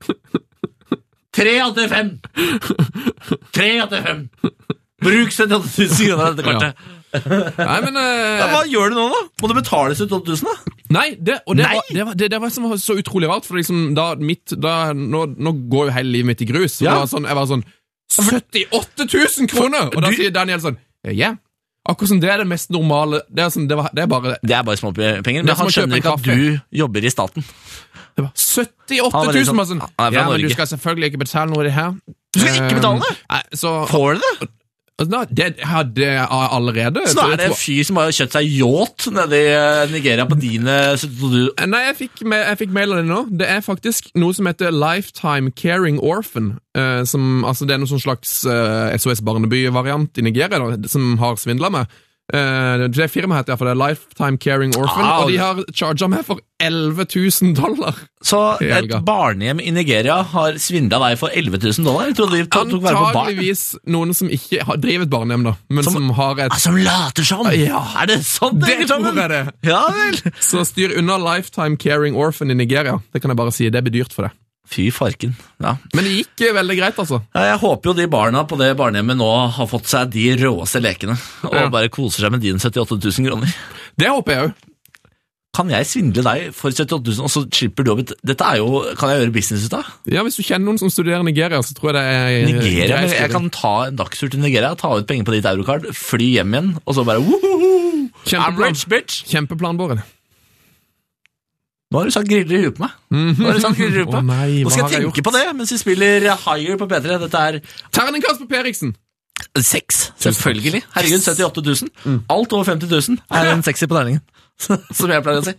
3 av 5. 3 av 5. Bruk 78 000 kroner av dette kartet. Nei, men hva gjør du nå da? Må du betale 78 000 da? Nei, det var som var så utrolig rart, for liksom nå går jo hele livet mitt i grus, så jeg var sånn 78 000 kroner! Og da sier Daniel sånn, akkurat som det er det mest normale, det er bare små penger, men han skjønner ikke at du jobber i staten. Det var 78 000, bare sånn, men du skal selvfølgelig ikke betale noe av det her. Du skal ikke betale det? Nei, så... Får du det? Det hadde jeg allerede. Så er det en fyr som har kjøtt seg yacht nede i Nigeria på dine... Nei, jeg fikk mail av det nå. Det er faktisk noe som heter Lifetime Caring Orphan, altså det er noen sånn slags SOS Barneby-variant i Nigeria da, som har svindlet med. Det firmaet heter det Lifetime Caring Orphan, og de har charget meg for $11 000. Så et barnehjem i Nigeria har svindlet deg for $11 000? Jeg trodde de tok vare på barn. Antageligvis noen som ikke har drevet barnehjem da, men som har et... Som later som? Ja. Er det sånn? Det tror jeg det. Ja vel. Så styr unna Lifetime Caring Orphan i Nigeria. Det kan jeg bare si, det blir dyrt for det. Fy farken, ja. Men det gikk veldig greit, altså. Ja, jeg håper jo de barna på det barnehjemmet nå har fått seg de råeste lekene, og bare koser seg med dine 78 000 kroner. Det håper jeg jo. Kan jeg svindle deg for 78 000, og så slipper du opp? Dette er jo, kan jeg gjøre business ut av? Ja, hvis du kjenner noen som studerer i Nigeria, så tror jeg det er... Nigeria? Jeg kan ta en dagstur til Nigeria, ta ut penger på ditt eurokard, fly hjem igjen, og så bare woohoo! I'm rich, bitch! Kjempeplan, Bård. Nå har du sagt griller i huet på meg. Nå skal jeg tenke på det mens vi spiller Higher på P3. Dette er terningkast på Periksen. 6, selvfølgelig. Herregud, 78 000. Alt over 50 000 er en 6 på terningen. Som jeg pleier å si.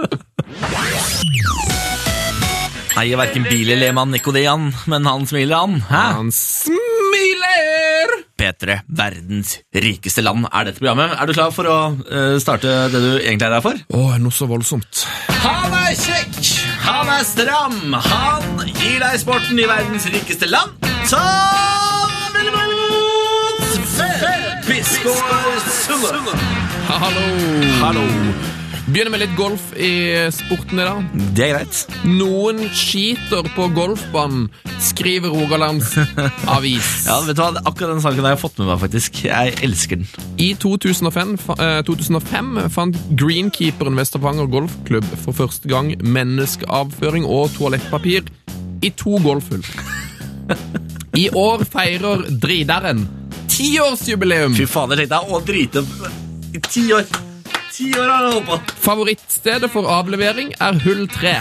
Eier hverken bil eller man Nikodean, men han smiler han. Han smiler! P3, verdens rikeste land, er dette programmet. Er du klar for å starte det du egentlig er der for? Noe så voldsomt. Han er kjekk, han er stram, han gir deg sporten i verdens rikeste land. Så vil du mot Piskår Sunde. Hallo. Begynner med litt golf i sporten i dag. Det er greit. Noen skiter på golfbanen, skriver Rogalands avis. Ja, vet du hva? Akkurat den saken har jeg fått med meg, faktisk. Jeg elsker den. I 2005 fant greenkeeperen ved Stavanger Golfklubb for første gang menneskeavføring og toalettpapir i 2 golfhull. I år feirer drideren 10-årsjubileum. Fy faen, jeg tenkte å drite i 10 år. 10 år har jeg holdt på. Favorittstedet for avlevering er hull 3.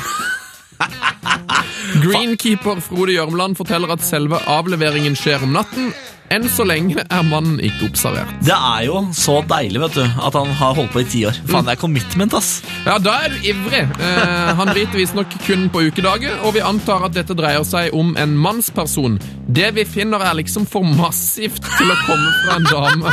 Greenkeeper Frode Gjørmland forteller at selve avleveringen skjer om natten. Enn så lenge er mannen ikke observert. Det er jo så deilig, vet du, at han har holdt på i 10 år. Faen, det er commitment, ass. Ja, da er du ivrig. Han driter visstnok kun på ukedager, og vi antar at dette dreier seg om en mannsperson. Det vi finner er liksom for massivt til å komme fra en dame.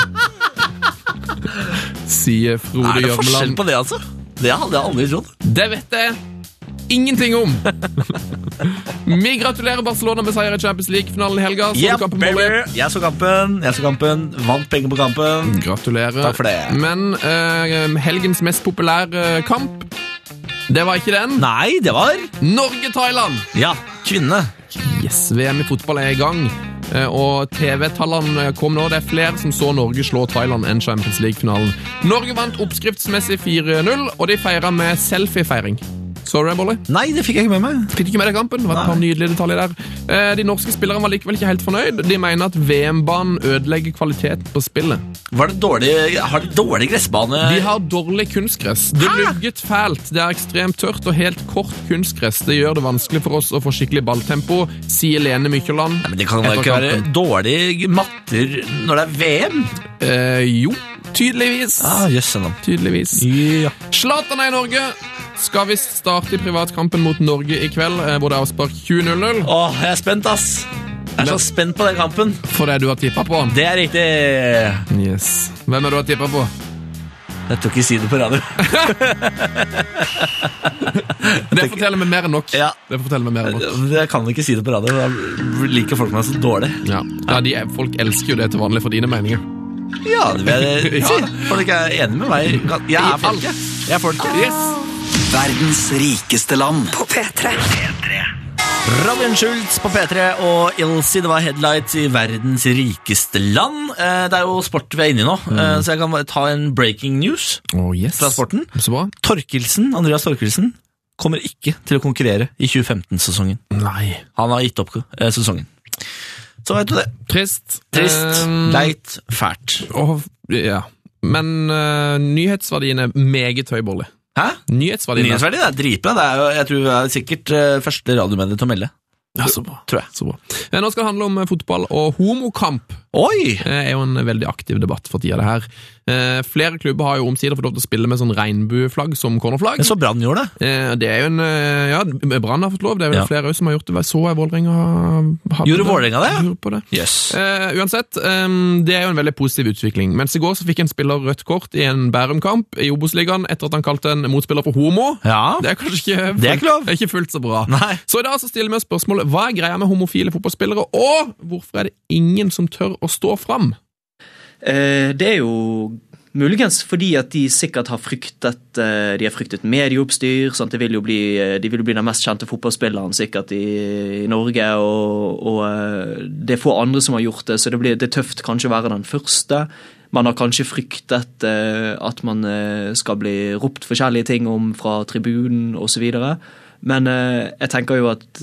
Sier Frode Gjørmland. Er det forskjell på det, altså? Det hadde jeg aldri trodd. Det vet jeg ingenting om. Vi gratulerer Barcelona med seier i Champions League-finalen i helga. Yep, baby. Jeg så kampen. Vant penger på kampen. Gratulerer. Takk for det. Men helgens mest populære kamp, det var ikke den. Nei, det var Norge-Thailand. Ja, kvinne. Yes, VM i fotball er i gang. Og TV-tallene kom nå. Det er flere som så Norge slå Thailand enn Champions League-finalen. Norge vant oppskriftsmessig 4-0, og de feiret med selfie-feiring. Så du det, Bolle? Nei, det fikk jeg ikke med meg. Fikk ikke med deg kampen? Det var et par nydelige detaljer der. De norske spillerne var likevel ikke helt fornøyd. De mener at VM-banen ødelegger kvaliteten på spillet. Har de dårlig gressbane? De har dårlig kunstgress. Det lugget fælt. Det er ekstremt tørt og helt kort kunstgress. Det gjør det vanskelig for oss å få skikkelig balltempo, sier Lene Mykjåland. Men det kan vel ikke være dårlige matter når det er VM? Jo, tydeligvis. Tydeligvis. Ja. Zlatan er i Norge. Skal vi starte i privatkampen mot Norge i kveld, hvor det er avspark 20:00? Jeg er spent, ass. Jeg er så spent på den kampen. For det du har tippet på? Det er riktig. Yes. Hvem er du har tippet på? Jeg tror ikke si det på radio. Det forteller meg mer enn nok. Ja. Det forteller meg mer enn nok. Jeg kan ikke si det på radio. Da liker folk meg så dårlig. Ja, folk elsker jo det til vanlig for dine meninger. Ja, folk er enige med meg. Jeg er folket. Yes. Verdens rikeste land på P3. Robin Schultz på P3 og Ilse, det var headlights I verdens rikeste land. Det jo sport vi inne I nå, så jeg kan bare ta en breaking news fra sporten. Så bra. Andreas Torkelsen, kommer ikke til å konkurrere I 2015-sesongen. Nei. Han har gitt opp sesongen. Så vet du det. Trist. Leit, fælt. Ja. Men nyhetsverdien meget høy, Bolli. Hæ? Nyhetsverdien det dritbra. Det jo, jeg tror det sikkert første radiomediet til å melde. Ja, så bra. Tror jeg. Så bra. Nå skal det handle om fotball og homokamp. Oi! Det jo en veldig aktiv debatt for tida det her. Flere klubber har jo omsider fått lov til å spille med sånn regnbueflagg som cornerflagg. Så Brann gjorde det? Det jo en... Ja, Brann har fått lov. Det vel flere som har gjort det. Så Vålerenga Gjorde Vålerenga det? Jeg på det. Yes. Uansett, det jo en veldig positiv utvikling. Mens I går så fikk en spiller rødt kort I en Bærum-kamp I Obos-ligaen etter at han kalte en motspiller for homo. Ja. Det kanskje ikke... Det ikke lov. Det ikke fullt så bra. Nei. Så I dag så stiller vi spørsmålet, hva greia med homofile fotballspillere, og hvorfor det ingen som tør å stå fram? Det jo muligens fordi at de sikkert har fryktet medieoppstyr, sånn at de vil jo bli den mest kjente fotballspilleren sikkert I Norge, og det få andre som har gjort det, så det tøft kanskje å være den første. Man har kanskje fryktet at man skal bli ropt forskjellige ting om fra tribunen og så videre. Men jeg tenker jo at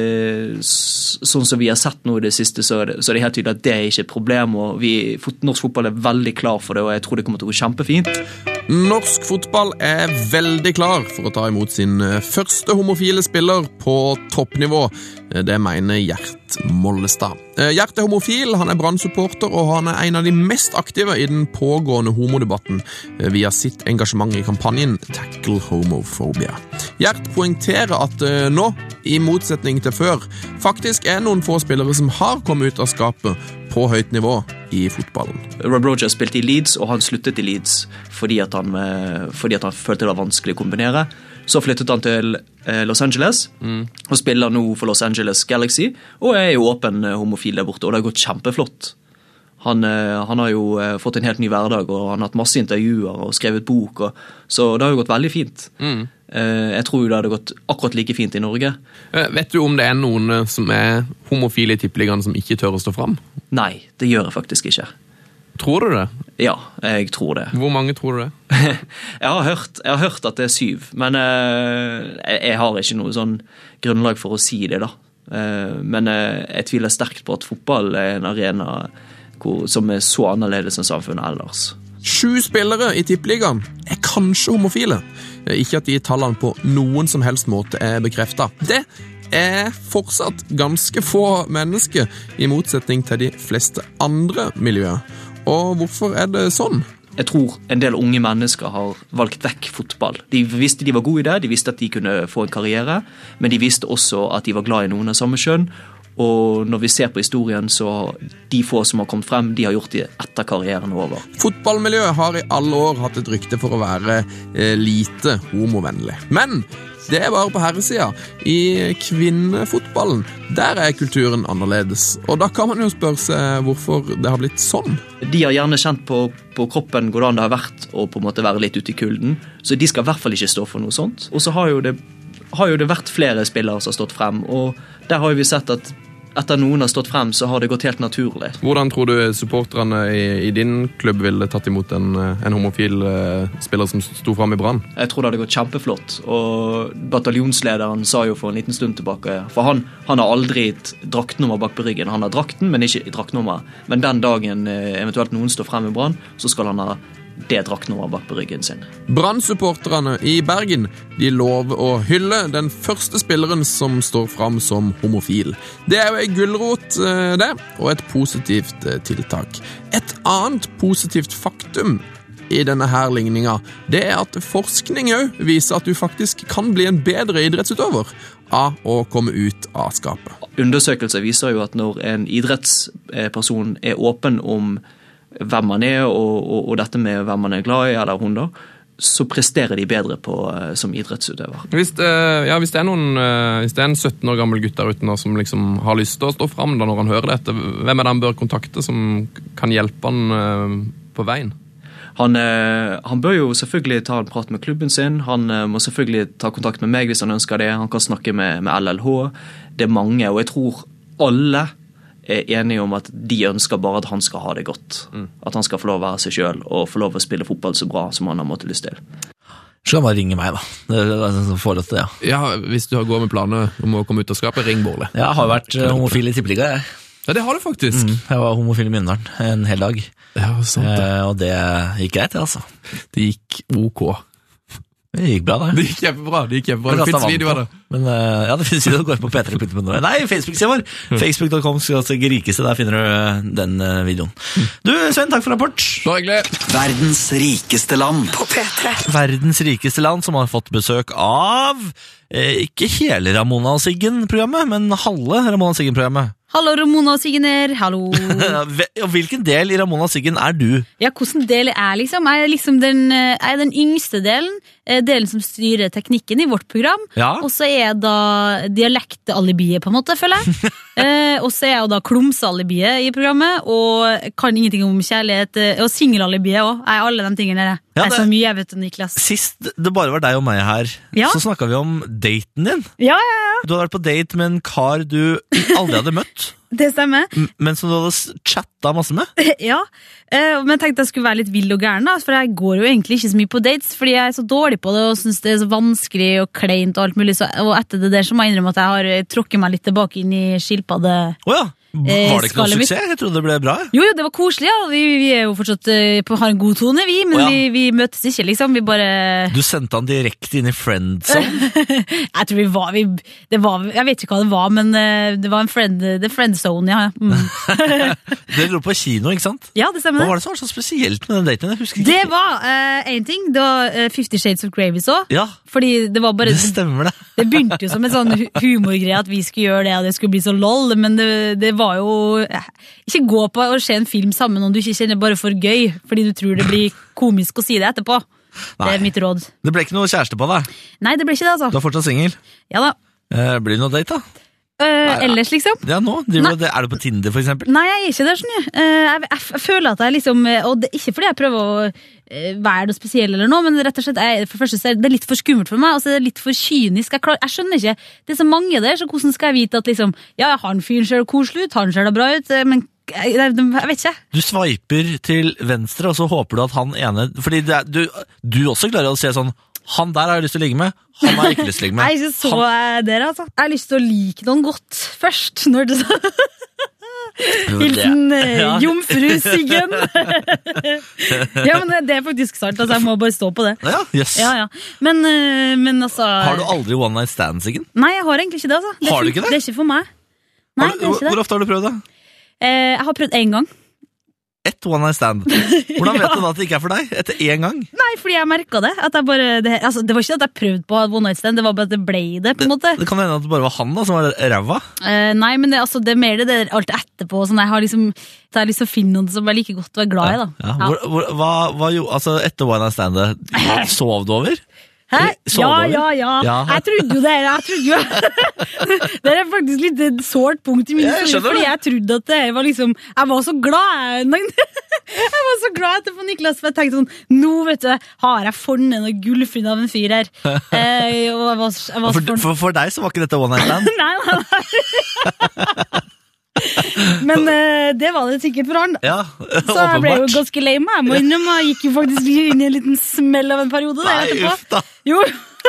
sånn som vi har sett nå I det siste, så det helt tydelig at det ikke et problem, og norsk fotball veldig klar for det, og jeg tror det kommer til å gå kjempefint. Norsk fotball veldig klar for å ta imot sin første homofile spiller på toppnivå. Det mener Gjert Mollestad. Gjert homofil, han Brann-supporter, og han en av de mest aktive I den pågående homodebatten via sitt engasjement I kampanjen Tackle Homophobia. Gjert poengterer at nå, I motsetning til før, faktisk noen få spillere som har kommet ut av skapet på høyt nivå I fotballen. Rob Rogers spilte I Leeds, og han sluttet I Leeds fordi at han følte det var vanskelig å kombinere. Så flyttet han til Los Angeles, og spiller nå for Los Angeles Galaxy, og jo åpen homofil der borte, og det har gått kjempeflott. Han har jo fått en helt ny hverdag, og han har hatt masse intervjuer og skrevet bok, så det har jo gått veldig fint. Jeg tror jo det hadde gått akkurat like fint I Norge. Vet du om det noen som homofile I tippeligaen som ikke tør å stå fram? Nei, det gjør jeg faktisk ikke. Tror du det? Ja, jeg tror det. Hvor mange tror du det? Jeg har hørt at det 7, men jeg har ikke noe sånn grunnlag for å si det da. Men jeg tviler sterkt på at fotball en arena som så annerledes enn samfunnet ellers. 7 spillere I tippeligaen kanskje homofile. Ikke at de tallene på noen som helst måte bekreftet. Det fortsatt ganske få mennesker I motsetning til de fleste andre miljøer. Og hvorfor det sånn? Jeg tror en del unge mennesker har valgt vekk fotball. De visste de var gode I det, de visste at de kunne få en karriere, men de visste også at de var glad I noen av samme kjønn, og når vi ser på historien, så de få som har kommet frem, de har gjort det etter karrieren over. Fotballmiljøet har I alle år hatt et rykte for å være lite homovennlig. Men det bare på herresiden. I kvinnefotballen, der kulturen annerledes. Og da kan man jo spørre seg hvorfor det har blitt sånn. De har gjerne kjent på kroppen hvordan det har vært å på en måte være litt ute I kulden, så de skal I hvert fall ikke stå for noe sånt. Og så har jo det vært flere spillere som har stått frem, og der har vi sett at etter noen har stått frem, så har det gått helt naturlig. Hvordan tror du supporterne I din klubb ville tatt imot en homofil spiller som stod frem I Brann? Jeg tror det hadde gått kjempeflott, og bataljonslederen sa jo for en liten stund tilbake, for han har aldri et draktnummer bak på ryggen. Han har drakten, men ikke et draktnummer. Men den dagen eventuelt noen står frem I Brann, så skal han ha det draktnummer bak på ryggen sin. Brann-supporterne I Bergen, de lover å hylle den første spilleren som står frem som homofil. Det jo en gulrot, det, og et positivt tiltak. Et annet positivt faktum I denne her ligninga, det at forskning også viser at du faktisk kan bli en bedre idrettsutøver av å komme ut av skapet. Undersøkelser viser jo at når en idrettsperson åpen om hvem man og dette med hvem man glad I, eller hun da, så presterer de bedre som idrettsutøver. Hvis det en 17 år gammel gutt der ute nå som liksom har lyst til å stå frem da når han hører dette, hvem det han bør kontakte som kan hjelpe han på veien? Han bør jo selvfølgelig ta en prat med klubben sin, han må selvfølgelig ta kontakt med meg hvis han ønsker det, han kan snakke med LLH, det mange, og jeg tror alle er enige om at de ønsker bare at han skal ha det godt, at han skal få lov å være seg selv, og få lov å spille fotball så bra som han har måttet lyst til. Så kan bare ringe meg da, det er forhold til det, ja. Ja, hvis du går med planer om å komme ut av skapet, ring Bårli. Jeg har vært homofil i Tippeliga, jeg. Ja, det har du faktisk. Jeg var homofil i Mjøndalen en hel dag. Ja, sant det. Og det gikk greit, altså. Det gikk ok. Det gikk bra, det. Det gikk kjempebra. Det finnes videoer da. Men, ja, det finnes videoer. Gå på p3.no. Nei, Facebook-siden vår. Facebook.com/rikeste, der finner du den videoen. Du, Sven, takk for rapport. Så hyggelig. Verdens rikeste land på P3. Verdens rikeste land, som har fått besøk av ikke hele Ramona og Siggen-programmet, men halve Ramona og Siggen-programmet. Hallo, Ramona og Siggen her, hallo. Hvilken del i Ramona og Siggen er du? Ja, hvordan del er liksom? Jeg er den yngste delen som styrer teknikken i vårt program. Ja. Og så er jeg da dialektalibiet, på en måte, føler jeg. Og så er jeg da klumsalibiet i programmet, og kan ingenting om kjærlighet, og singelalibiet også. Jeg er alle de tingene der. Ja, det er så mye jeg vet om Niklas. Sist det bare var deg og meg her, så snakket vi om daten din. Ja. Du hadde vært på date med en kar du aldri hadde møtt. Det stemmer. Men som du hadde chattet masse med? Ja, men jeg tenkte jeg skulle være litt vild og gæren da, for jeg går jo egentlig ikke så mye på dates, fordi jeg er så dårlig på det og synes det er så vanskelig og kleint og alt mulig, og etter det der så må jeg innrømme at jeg har tråkket meg litt tilbake inn i skilpadde. Åja, var det ikke noe suksess? Jeg trodde det ble bra. Jo, det var koselig, ja. Vi er jo fortsatt har en god tone, men vi møtes ikke, liksom. Vi bare... Du sendte han direkte inn i friendzone? Jeg tror jeg vet ikke hva det var, men det var the friendzone, ja. Dere dro på kino, ikke sant? Ja, det stemmer. Hva var det som var så spesielt med den daten? Jeg husker ikke. Det var en ting, det var 50 Shades of Grey vi så. Ja, fordi det var bare... Det stemmer det. Det begynte jo som en sånn humorgreie at vi skulle gjøre det, og det skulle bli så lol, men det var jo ikke gå på og se en film sammen om du ikke kjenner bare for gøy, fordi du tror det blir komisk å si det etterpå. Nei. Det er mitt råd. Det ble ikke noe kjæreste på deg? Nei, det ble ikke det, altså. Du er fortsatt single? Ja da. Blir det noe date da? Ellers liksom. Ja, nå? Er du på Tinder for eksempel? Nei, jeg er ikke der, sånn. Jeg føler at jeg liksom, og det er ikke fordi jeg prøver å være noe spesiell eller noe, men rett og slett, for første så er det litt for skummelt for meg, og så er det litt for kynisk. Jeg skjønner ikke, det er så mange der, så hvordan skal jeg vite at liksom, ja, han fyren ser koselig ut, han ser da bra ut, men jeg vet ikke. Du sveiper til venstre, og så håper du at han ene, fordi du også klarer å se sånn, han der har jeg lyst til å ligge med, han har jeg ikke lyst til å ligge med. Jeg er ikke så der, altså. Jeg har lyst til å like noen godt først, når det så... Hilsen jomfru Siggen. Ja, men det er faktisk sant, altså jeg må bare stå på det. Ja, yes. Ja. Men altså... Har du aldri one night stand, Siggen? Nei, jeg har egentlig ikke det, altså. Har du ikke det? Det er ikke for meg. Nei, det er ikke det. Hvor ofte har du prøvd det? Jeg har prøvd 1 gang. Ett one night stand. Hvordan vet du da at det ikke er for deg? Etter 1 gang? Nei, fordi jeg merket det. At jeg bare, det var ikke at jeg prøvde på å ha one night stand, det var bare at det ble det, på en måte. Det kan hende at det bare var han da, som var ræva? Nei, men det er mer det der alt etterpå. Sånn, jeg har lyst til å finne noe som jeg liker godt å være glad i, da. Ja. Altså, etter one night standet, sov du over? Hæ? Ja. Jeg trodde jo det. Det er faktisk litt et sårt punkt i min historie, fordi jeg trodde at det var liksom, jeg var så glad jeg var så glad etterpå Niklas, for jeg tenkte sånn, nå vet du, har jeg funnet noe gullfunn av en fyr her. For deg så var ikke dette one night stand? Nei. Men det var det sikkert for han. Ja, så jeg ble jo ganske lei meg. Jeg må innrømme, jeg gikk jo faktisk inn i en liten smell av en periode. Nei, uff da. Jo.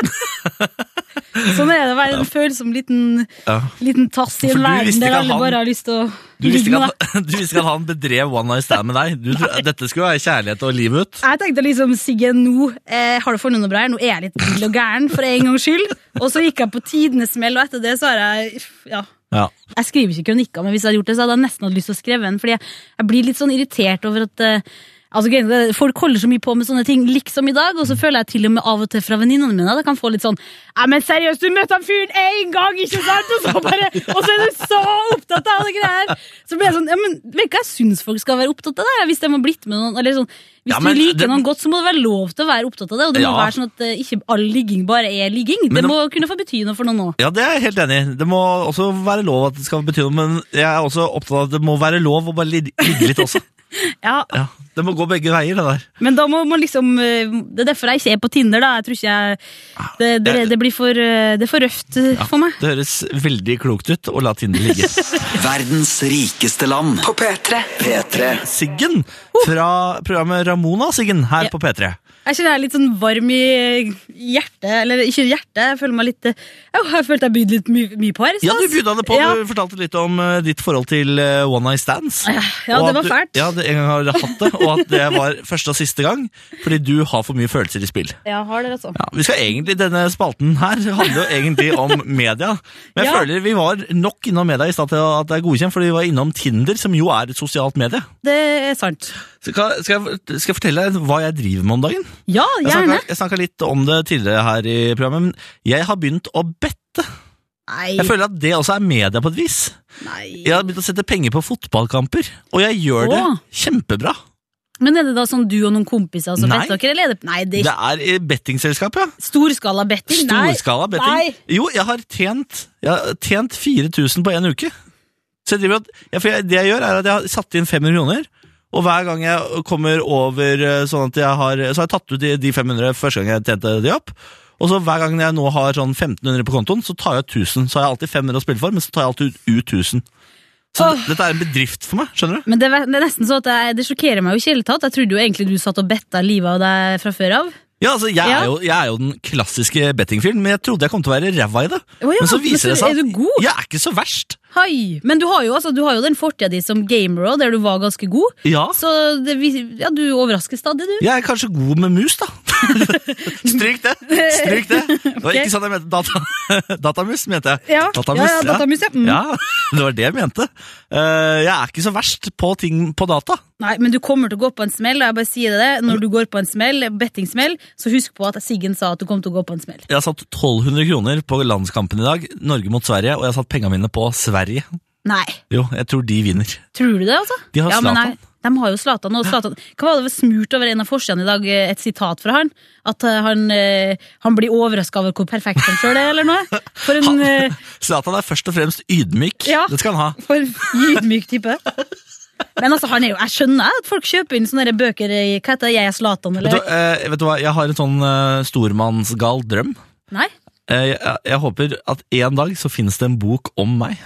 Sånn er det å være en følsom liten tass i en verden der alle bare har lyst til å ligge med deg. Du visste ikke at han bedrev one night stand med deg. Dette skulle være kjærlighet og liv ut. Jeg tenkte liksom, Siggen, nå har du funnet noe bra her. Nå er jeg litt vill og gæren for en gangs skyld. Og så gikk jeg på tidenes smell, og etter det så har jeg Ja. Jeg skriver ikke kronikker, men hvis jeg hadde gjort det, så hadde jeg nesten hatt lyst til å skrive en, fordi jeg blir litt sånn irritert over at folk holder så mye på med sånne ting liksom i dag, og så føler jeg til og med av og til fra venninnene mine at jeg kan få litt sånn, men seriøst, du møtte han fyren 1 gang, ikke sant? Og så er du så opptatt av det greier. Så blir jeg sånn, men vet ikke, jeg synes folk skal være opptatt av det, hvis de har blitt med noen, eller sånn, hvis du liker noen godt, så må det være lov til å være opptatt av det, og det må være sånn at ikke all ligging bare er ligging. Det må kunne få bety noe for noen også. Ja, det er jeg helt enig i. Det må også være lov at det skal bety noe, men jeg er også opptatt av at det må være lov å bare ligge litt også. Ja. Det må gå begge veier, det der. Men da må man liksom, det derfor jeg ikke er på Tinder da, jeg tror ikke det blir for, det er for røft for meg. Det høres veldig klokt ut å la Tinder ligge. Verdens rikeste land. På P3. Siggen fra programmet Ramona Siggen her på P3. Jeg kjenner jeg er litt sånn varm i hjertet, eller ikke hjertet, jeg føler meg litt, jeg følte jeg bydde litt mye på her. Ja, du bydde det på, du fortalte litt om ditt forhold til One Night Stands. Ja, det var fælt. Ja, en gang har du hatt det, og at det var første og siste gang, fordi du har for mye følelser i spill. Ja, har det altså. Ja, vi skal egentlig, denne spalten her handler jo egentlig om media, men jeg føler vi var nok innom media i stedet til at det er godkjent, fordi vi var innom Tinder, som jo er et sosialt medie. Det er sant. Skal jeg fortelle deg hva jeg driver med om dagen? Ja, gjerne. Jeg snakket litt om det tidligere her i programmet, men jeg har begynt å bette. Nei. Jeg føler at det også er media på et vis. Nei. Jeg har begynt å sette penger på fotballkamper, og jeg gjør det kjempebra. Men er det da sånn du og noen kompiser som better dere, eller? Nei, det er bettingselskap, ja. Storskala betting? Storskala betting. Nei. Jo, jeg har tjent 4000 på en uke. Så det jeg gjør er at jeg har satt inn 500 kroner, og hver gang jeg kommer over sånn at så har jeg tatt ut de 500 første gang jeg tjente de opp, og så hver gang jeg nå har sånn 1500 på kontoen, så tar jeg ut 1000. Så har jeg alltid 500 å spille for, men så tar jeg alltid ut 1000. Så dette er en bedrift for meg, skjønner du? Men det er nesten så at det sjokkerer meg jo ikke helt tatt. Jeg trodde jo egentlig du satt og betta livet av deg fra før av. Ja, altså jeg er jo den klassiske bettingfilmen, men jeg trodde jeg kom til å være ræva i det. Men så viser det seg at jeg er ikke så verst. Hei, men du har jo den fortida di som gamer også, der du var ganske god. Ja. Så du overrasker stadig, du. Jeg er kanskje god med mus, da. Stryk det. Det var ikke sånn jeg mente datamus, mente jeg. Ja, datamus, ja. Ja, det var det jeg mente. Jeg er ikke så verst på ting på data. Nei, men du kommer til å gå på en smell, og jeg bare sier det. Når du går på en smell, bettingsmell, så husk på at Siggen sa at du kom til å gå på en smell. Jeg har satt 1200 kroner på landskampen i dag, Norge mot Sverige, og jeg har satt pengene mine på Sverige. Nei. Jo, jeg tror de vinner. Tror du det, altså? De har Zlatan. De har jo Zlatan, og Zlatan. Hva var det smurt over en av forsidene i dag, et sitat fra han? At han blir overrasket over hvor perfekt han selv er, eller noe? Zlatan er først og fremst ydmyk. Ja, det skal han ha. For ydmyk type. Men altså, jeg skjønner at folk kjøper inn sånne bøker i, hva heter det, Jeg er Zlatan, eller? Vet du hva, jeg har en sånn stormannsgal drøm. Nei? Jeg håper at en dag så finnes det en bok om meg.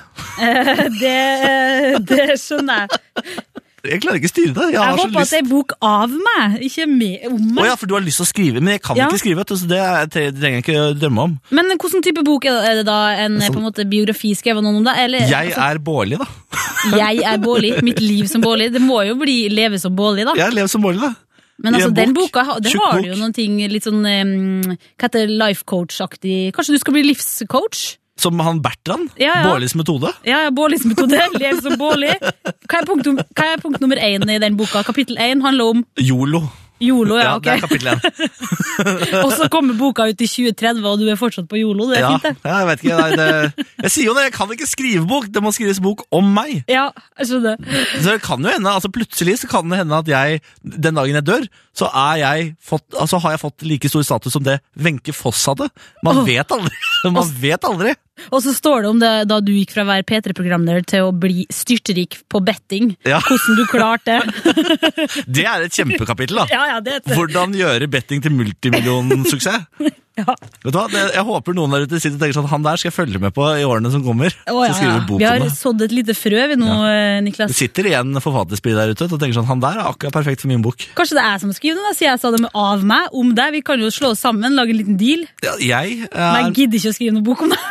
Det skjønner jeg. Jeg klarer ikke å styre det. Jeg håper at det er bok av meg, ikke om meg. Ja, for du har lyst til å skrive, men jeg kan ikke skrive, så det trenger jeg ikke drømme om. Men hvordan type bok er det da? En på en måte biografi skrevet noen om det? Eller, jeg er Bårli, da. Jeg er Bårli, mitt liv som Bårli. Det må jo bli leve som Bårli, da. Jeg lever som Bårli, da. Men altså, den boka, det har jo noen ting litt sånn, hva heter det, life coach-aktig. Kanskje du skal bli livscoach? Som han Bertrand? Bårlis metode? Ja, Bårlis metode. Lev som Bårli. Hva er punkt nummer 1 i den boka? Kapittel 1 handler om YOLO. YOLO, ja, ok. Det er kapittel 1. Og så kommer boka ut i 2030, og du er fortsatt på YOLO. Det er fint, det. Ja, jeg vet ikke. Jeg sier jo det, jeg kan ikke skrive bok. Det må skrives bok om meg. Ja, jeg skjønner. Så det kan jo hende, altså plutselig så kan det hende at jeg, den dagen jeg dør, så har jeg fått like stor status som det Wenche Foss hadde. Man vet aldri. Og så står det om det da du gikk fra å være P3-programleder til å bli styrterik på betting. Ja. Hvordan du klarte det. Det er et kjempekapittel, da. Ja, det er det. Hvordan gjøre betting til multimillionsuksess. Ja. Vet du hva? Jeg håper noen der ute sitter og tenker sånn, han der skal jeg følge med på i årene som kommer. Vi har sådd et lite frø vi nå, Niklas. Det sitter igjen forfatterspill der ute og tenker sånn, han der er akkurat perfekt for min bok. Kanskje det er jeg som skriver det da, siden jeg sa det med av meg, om deg. Vi kan jo slå oss sammen, lage en liten deal. Ja, Men jeg gidder ikke å skrive noen bok om det.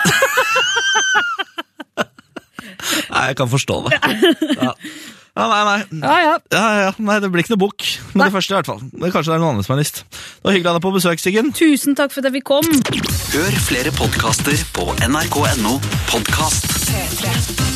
Nei, jeg kan forstå det. Ja. Nei, det blir ikke noe bok. Men det første i hvert fall. Kanskje det er noen andre som har lyst. Det var hyggelig å ha deg på besøk, Siggen. Tusen takk for at vi kom. Hør flere podcaster på nrk.no podcast.